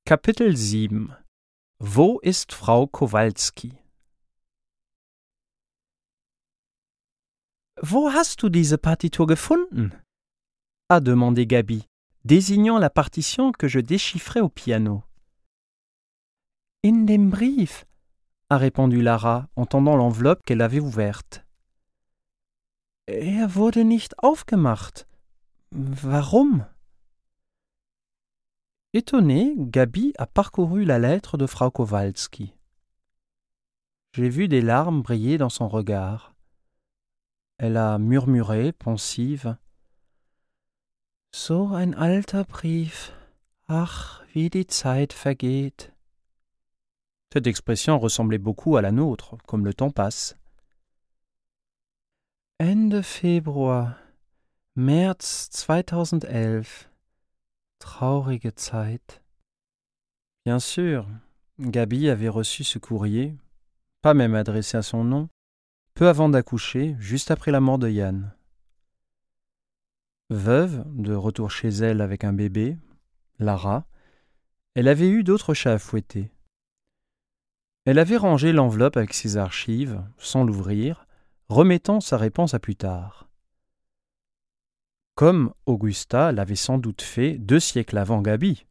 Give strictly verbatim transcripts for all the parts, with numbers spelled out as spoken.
Kapitel sieben. Wo ist Frau Kowalski? Wo hast du diese Partitur gefunden? A demandé Gaby, désignant la partition que je déchiffrais au piano. In dem Brief, a répondu Lara en tendant l'enveloppe qu'elle avait ouverte. Er wurde nicht aufgemacht. Warum? Étonnée, Gaby a parcouru la lettre de Frau Kowalski. J'ai vu des larmes briller dans son regard. Elle a murmuré, pensive. So ein alter Brief. Ach, wie die Zeit vergeht. Cette expression ressemblait beaucoup à la nôtre, comme le temps passe. Ende Februar, März zweitausendelf. Traurige Zeit. Bien sûr, Gaby avait reçu ce courrier, pas même adressé à son nom, peu avant d'accoucher, juste après la mort de Yann. Veuve, de retour chez elle avec un bébé, Lara, elle avait eu d'autres chats à fouetter. Elle avait rangé l'enveloppe avec ses archives, sans l'ouvrir, remettant sa réponse à plus tard. Comme Augusta l'avait sans doute fait deux siècles avant Gaby.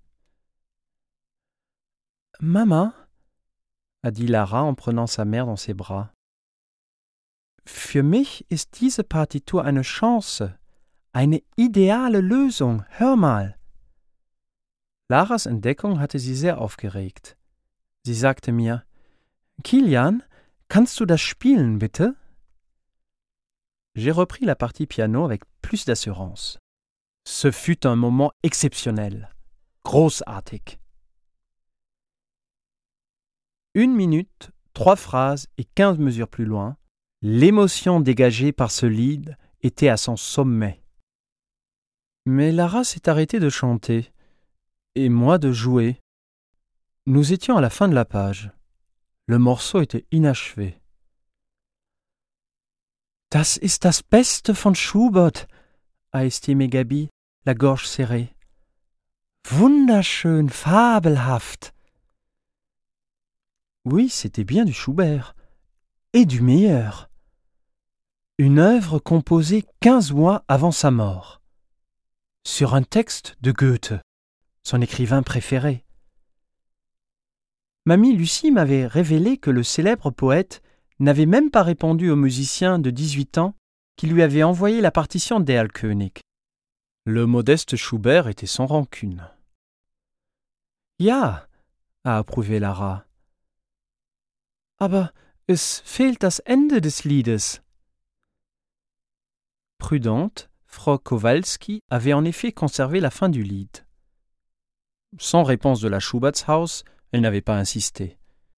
« Mama » a dit Lara en prenant sa mère dans ses bras. « Für mich ist diese Partitur eine Chance, eine ideale Lösung, hör mal. » Laras Entdeckung hatte sie sehr aufgeregt. Sie sagte mir, »Kilian, kannst du das spielen, bitte?« J'ai repris la partie piano avec plus d'assurance. Ce fut un moment exceptionnel, großartig. Une minute, trois phrases et quinze mesures plus loin, l'émotion dégagée par ce lead était à son sommet. Mais Lara s'est arrêtée de chanter, et moi de jouer. Nous étions à la fin de la page. Le morceau était inachevé. Das ist das Beste von Schubert, a estimé Gaby, la gorge serrée. Wunderschön, fabelhaft. Oui, c'était bien du Schubert, et du meilleur. Une œuvre composée quinze mois avant sa mort, sur un texte de Goethe, son écrivain préféré. Mamie Lucie m'avait révélé que le célèbre poète n'avait même pas répondu au musicien de dix-huit ans qui lui avait envoyé la partition d'Erlkönig. Le modeste Schubert était sans rancune. « Ja » a approuvé Lara. « Aber es fehlt das Ende des Liedes. » Prudente, Frau Kowalski avait en effet conservé la fin du lied. Sans réponse de la Schubertshaus, elle n'avait pas insisté.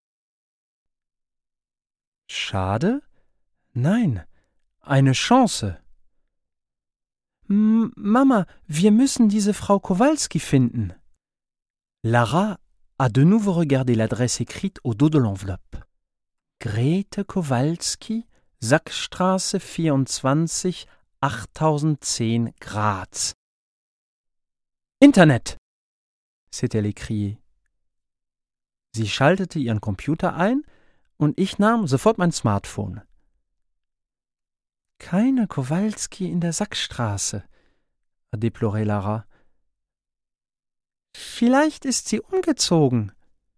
Schade? Nein, eine Chance. M- Mama, wir müssen diese Frau Kowalski finden. Lara a de nouveau regardé l'adresse écrite au dos de l'enveloppe. Grete Kowalski, Sackstraße vierundzwanzig, achttausendzehn, Graz. Internet, s'est-elle écriée. Sie schaltete ihren Computer ein und ich nahm sofort mein Smartphone. Keine Kowalski in der Sackstraße, a déploré Lara. Vielleicht ist sie umgezogen.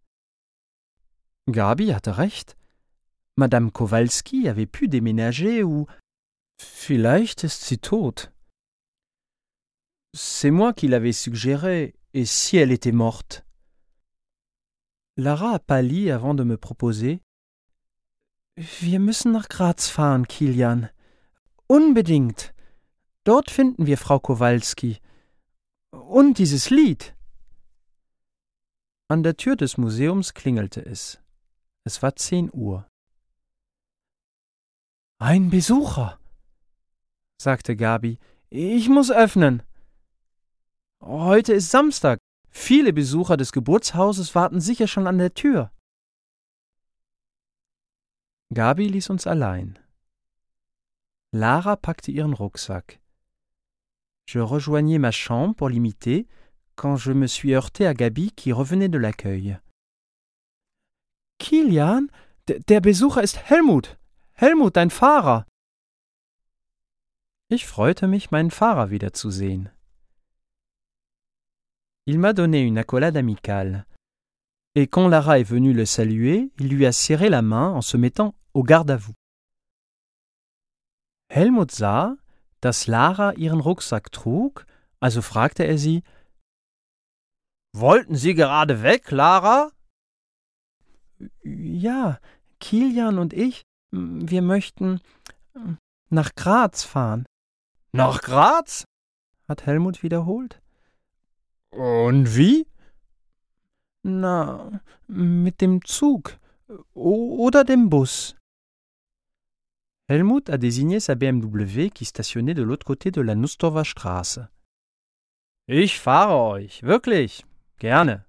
Gaby hatte recht. Madame Kowalski avait pu déménager ou... Vielleicht ist sie tot. C'est moi qui l'avais suggéré, et si elle était morte? Lara a pâli avant de me proposer « Wir müssen nach Graz fahren, Kilian. Unbedingt. Dort finden wir Frau Kowalski. Und dieses Lied. » An der Tür des Museums klingelte es. Es war zehn Uhr. »Ein Besucher«, sagte Gaby. »Ich muss öffnen. Heute ist Samstag. Viele Besucher des Geburtshauses warten sicher schon an der Tür.« Gaby ließ uns allein. Lara packte ihren Rucksack. Je rejoignis ma chambre pour l'imiter, quand je me suis heurté à Gabi qui revenait de l'accueil. Kilian, d- der Besucher ist Helmut. Helmut, dein Fahrer. Ich freute mich, meinen Fahrer wiederzusehen. Il m'a donné une accolade amicale. Et quand Lara est venue le saluer, il lui a serré la main en se mettant au garde à vous. Helmut sah, dass Lara ihren Rucksack trug, also fragte er sie: »Wollten Sie gerade weg, Lara?« »Ja, Kilian und ich, wir möchten nach Graz fahren.« »Nach Graz?« hat Helmut wiederholt. »Und wie?« »Na, mit dem Zug oder dem Bus.« Helmut a désigné sa B M W qui stationnait de l'autre côté de la Nussdorfer Straße. »Ich fahre euch, wirklich, gerne.«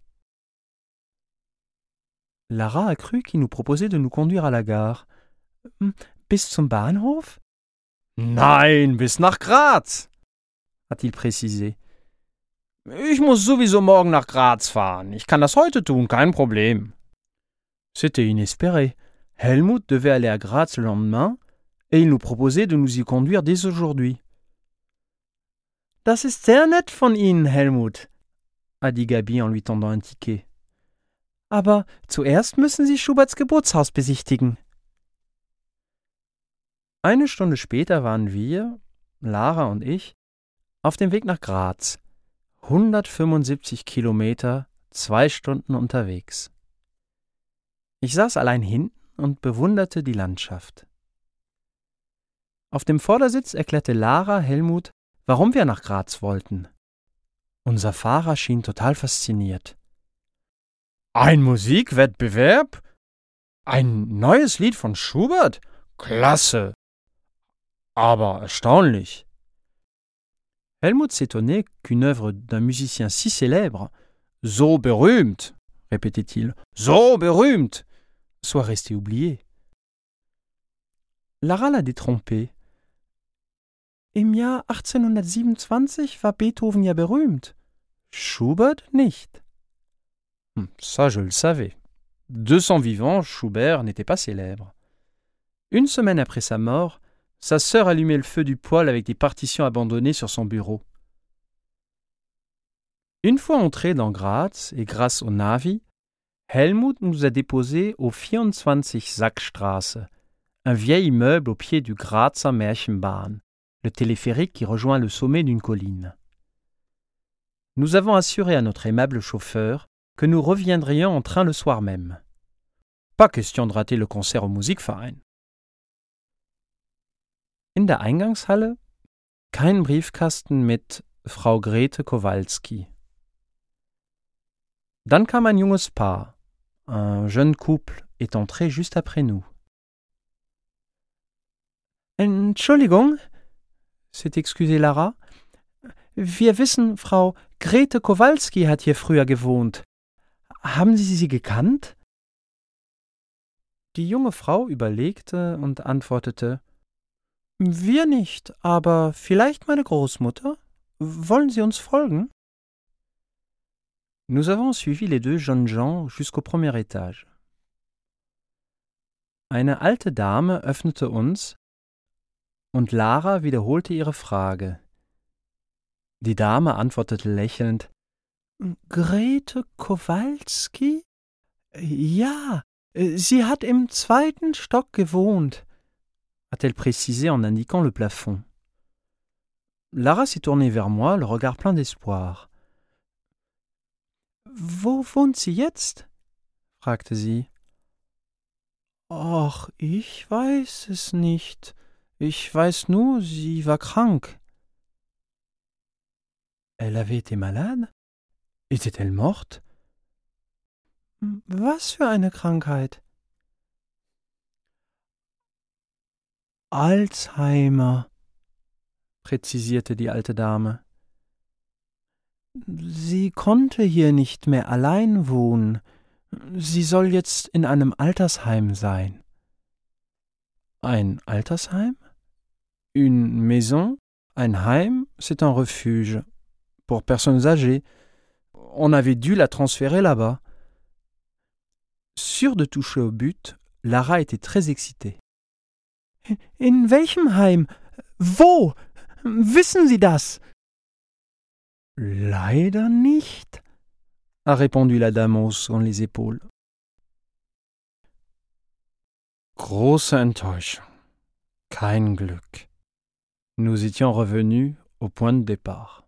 Lara a cru qu'il nous proposait de nous conduire à la gare. »Bis zum Bahnhof?« »Nein, bis nach Graz«, hat-il précisé. »Ich muss sowieso morgen nach Graz fahren. Ich kann das heute tun, kein Problem.« C'était inespéré. Helmut devait aller à Graz le lendemain et il nous proposait de nous y conduire dès aujourd'hui. »Das ist sehr nett von Ihnen, Helmut«, a dit Gabi en lui tendant un Ticket. »Aber zuerst müssen Sie Schuberts Geburtshaus besichtigen.« Eine Stunde später waren wir, Lara und ich, auf dem Weg nach Graz. hundertfünfundsiebzig Kilometer, zwei Stunden unterwegs. Ich saß allein hinten und bewunderte die Landschaft. Auf dem Vordersitz erklärte Lara Helmut, warum wir nach Graz wollten. Unser Fahrer schien total fasziniert. »Ein Musikwettbewerb? Ein neues Lied von Schubert? Klasse! Aber erstaunlich!« Helmut s'étonnait qu'une œuvre d'un musicien si célèbre, so berühmt, répétait-il, so berühmt, soit restée oubliée. Lara l'a détrompé. Im Jahr achtzehnhundertsiebenundzwanzig war Beethoven ja berühmt, Schubert nicht. Ça, je le savais. De son vivant, Schubert n'était pas célèbre. Une semaine après sa mort, sa sœur allumait le feu du poêle avec des partitions abandonnées sur son bureau. Une fois entrés dans Graz et grâce au Navi, Helmut nous a déposés au vierundzwanzig Sackstraße, un vieil immeuble au pied du Grazer Märchenbahn, le téléphérique qui rejoint le sommet d'une colline. Nous avons assuré à notre aimable chauffeur que nous reviendrions en train le soir même. Pas question de rater le concert au Musikverein. In der Eingangshalle kein Briefkasten mit Frau Grete Kowalski. Dann kam ein junges Paar. Un jeune couple est entré juste après nous. Entschuldigung, s'est excusée Lara. Wir wissen, Frau Grete Kowalski hat hier früher gewohnt. Haben Sie sie gekannt? Die junge Frau überlegte und antwortete: Wir nicht, aber vielleicht meine Großmutter. Wollen Sie uns folgen? Nous avons suivi les deux jeunes gens jusqu'au premier étage. Eine alte Dame öffnete uns und Lara wiederholte ihre Frage. Die Dame antwortete lächelnd: Grete Kowalski? Ja, sie hat im zweiten Stock gewohnt, a-t-elle précisé en indiquant le plafond. Lara s'est tournée vers moi, le regard plein d'espoir. Wo wohnt sie jetzt? fragte sie. Ach, ich weiß es nicht. Ich weiß nur, sie war krank. Elle avait été malade? Était-elle morte? Was für eine Krankheit? Alzheimer, präzisierte die alte Dame. Sie konnte hier nicht mehr allein wohnen. Sie soll jetzt in einem Altersheim sein. Ein Altersheim? Une maison? Ein Heim, c'est un refuge pour personnes âgées. on avait dû la transférer là-bas. Sûre de toucher au but, Lara était très excitée. In welchem Heim? Wo? Wissen Sie das? Leider nicht, a répondu la dame en haussant les épaules. Große Enttäuschung. Kein Glück. Nous étions revenus au point de départ.